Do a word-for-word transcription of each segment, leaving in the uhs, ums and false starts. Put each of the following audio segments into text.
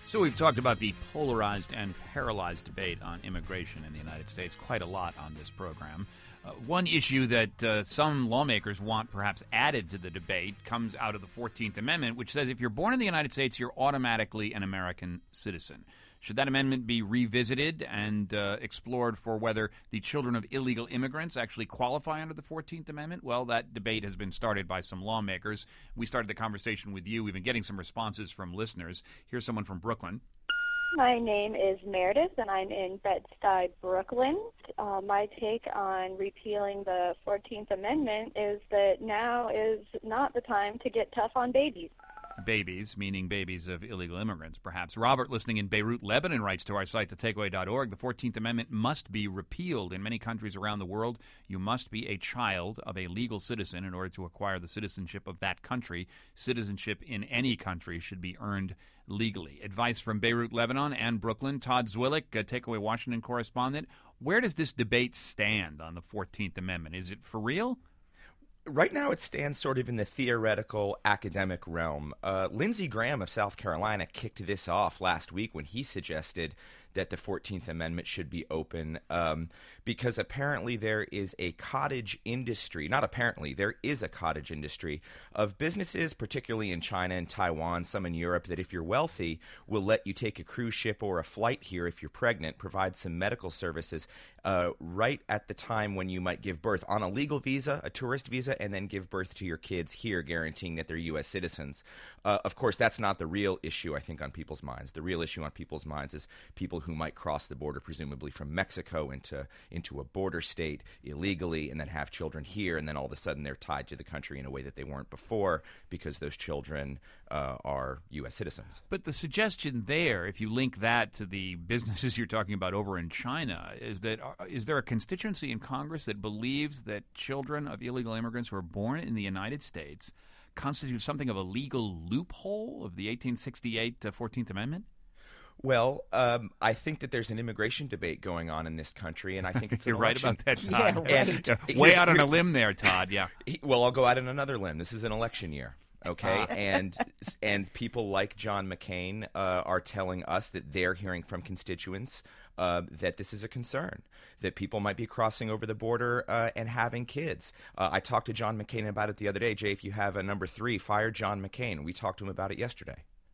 So we've talked about the polarized and paralyzed debate on immigration in the United States quite a lot on this program. Uh, one issue that uh, some lawmakers want perhaps added to the debate comes out of the fourteenth Amendment, which says if you're born in the United States, you're automatically an American citizen. Should that amendment be revisited and uh, explored for whether the children of illegal immigrants actually qualify under the fourteenth Amendment? Well, that debate has been started by some lawmakers. We started the conversation with you. We've been getting some responses from listeners. Here's someone from Brooklyn. My name is Meredith, and I'm in Bed-Stuy, Brooklyn. Uh, my take on repealing the fourteenth Amendment is that now is not the time to get tough on babies. Babies, meaning babies of illegal immigrants, perhaps. Robert, listening in Beirut, Lebanon, writes to our site, the takeaway dot org, the fourteenth Amendment must be repealed. In many countries around the world, you must be a child of a legal citizen in order to acquire the citizenship of that country. Citizenship in any country should be earned legally. Advice from Beirut, Lebanon, and Brooklyn. Todd Zwillich, a Takeaway Washington correspondent. Where does this debate stand on the fourteenth Amendment? Is it for real? Right now, it stands sort of in the theoretical academic realm. Uh, Lindsey Graham of South Carolina kicked this off last week when he suggested that the fourteenth Amendment should be open um, because apparently there is a cottage industry, not apparently, there is a cottage industry of businesses, particularly in China and Taiwan, some in Europe, that if you're wealthy, will let you take a cruise ship or a flight here if you're pregnant, provide some medical services uh, right at the time when you might give birth on a legal visa, a tourist visa, and then give birth to your kids here, guaranteeing that they're U S citizens. Uh, of course, that's not the real issue, I think, on people's minds. The real issue on people's minds is people who might cross the border, presumably from Mexico, into into a border state illegally and then have children here, and then all of a sudden they're tied to the country in a way that they weren't before because those children uh, are U S citizens. But the suggestion there, if you link that to the businesses you're talking about over in China, is that uh, is there a constituency in Congress that believes that children of illegal immigrants who are born in the United States constitute something of a legal loophole of the eighteen sixty-eight uh, fourteenth Amendment? Well, um, I think that there's an immigration debate going on in this country, and I think it's an You're right election. about that, Todd. Yeah, right. And, way out on a limb there, Todd, yeah. Well, I'll go out on another limb. This is an election year. Okay, Uh. and and people like John McCain uh, are telling us that they're hearing from constituents uh, that this is a concern, that people might be crossing over the border uh, and having kids. Uh, I talked to John McCain about it the other day. Jay, if you have a number three, fire John McCain. We talked to him about it yesterday.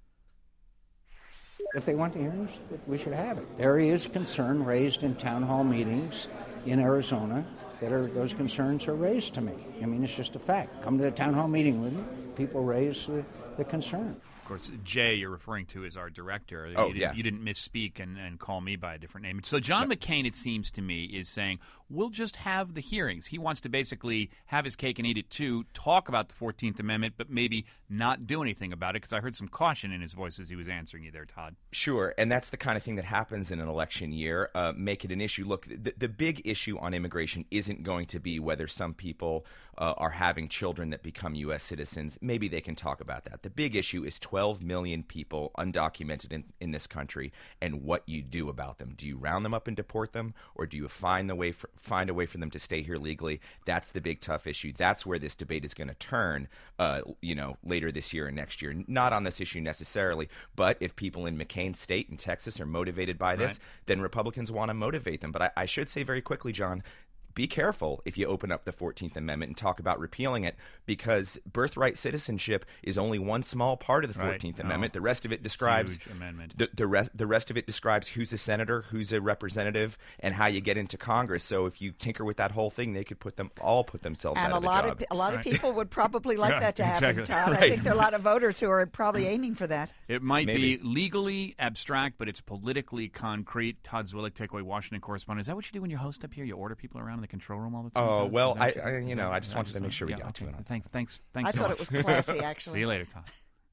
If they want to hear us, we should have it. There is concern raised in town hall meetings in Arizona that are those concerns are raised to me. I mean, it's just a fact. Come to the town hall meeting with me. People raise the, the concern. Of course, Jay, you're referring to is our director. Oh, you didn't, yeah. You didn't misspeak and, and call me by a different name. So John No. McCain, it seems to me, is saying, we'll just have the hearings. He wants to basically have his cake and eat it too, talk about the fourteenth Amendment, but maybe not do anything about it, because I heard some caution in his voice as he was answering you there, Todd. Sure, and that's the kind of thing that happens in an election year. Uh, make it an issue. Look, the, the big issue on immigration isn't going to be whether some people uh, are having children that become U S citizens. Maybe they can talk about that. The big issue is twelve million people undocumented in, in this country and what you do about them. Do you round them up and deport them, or do you find the way for, find a way for them to stay here legally? That's the big tough issue. That's where this debate is going to turn, uh, you know, later this year and next year. Not on this issue necessarily, but if people in McCain's state and Texas are motivated by this, Right. then Republicans want to motivate them. But I, I should say very quickly, John, be careful if you open up the fourteenth Amendment and talk about repealing it, because birthright citizenship is only one small part of the Right. fourteenth No. Amendment. The rest of it describes Huge amendment. the the rest the rest of it describes who's a senator, who's a representative, and how you get into Congress. So if you tinker with that whole thing, they could put them all put themselves And out a of a lot job. of a lot of Right. people would probably like Yeah, that to happen, exactly. Todd. I Right. think there are a lot of voters who are probably aiming for that. It might Maybe. be legally abstract, but it's politically concrete. Todd Zwillich, Takeaway Washington correspondent. Is that what you do when you host up here? You order people around in the control room all the time? Oh, Todd? well, Is that I- what I- you is know, that- I just wanted to make sure we yeah, got to okay. it on it. Thanks, thanks, thanks. I so thought much. it was classy, actually. See you later, Todd.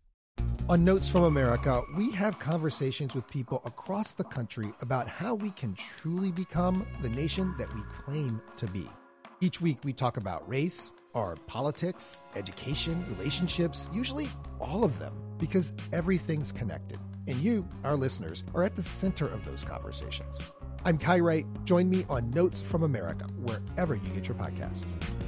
On Notes from America, we have conversations with people across the country about how we can truly become the nation that we claim to be. Each week, we talk about race, our politics, education, relationships, usually all of them, because everything's connected. And you, our listeners, are at the center of those conversations. I'm Kai Wright. Join me on Notes from America, wherever you get your podcasts.